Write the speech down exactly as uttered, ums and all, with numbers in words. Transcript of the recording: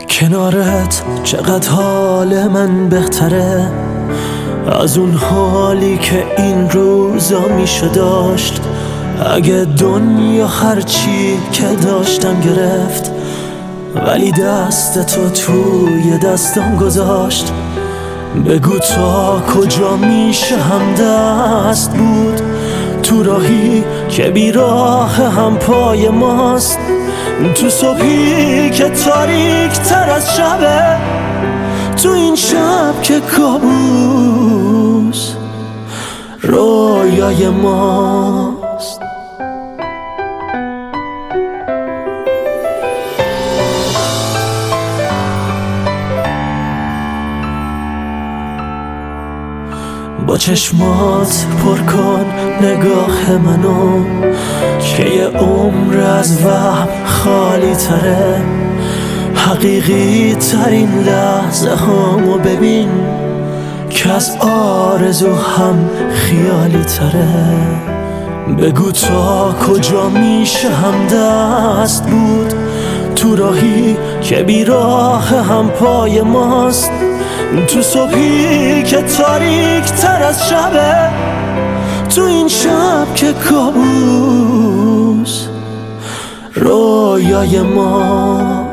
کنارت چقدر حال من بهتره از اون حالی که این روزا میشه داشت. اگه دنیا هرچی که داشتم گرفت، ولی دست تو توی دستم گذاشت. بگو تا کجا میشه هم دست بود تو راهی که بیراه هم پای ماست. تو صبحی که تاریک تر از شبه، تو این شب که کابوس رویای ماست. با چشمات پر کن نگاه منو که یه عمر از وهم خالی تره. حقیقی ترین لحظه هامو ببین که از آرزو هم خیالی تره. بگو تا کجا میشه هم دست بود تو راهی که بیراه هم پای ماست. تو صبحی که تاریک تر از شبه، تو این شب که کابوس رویای ما.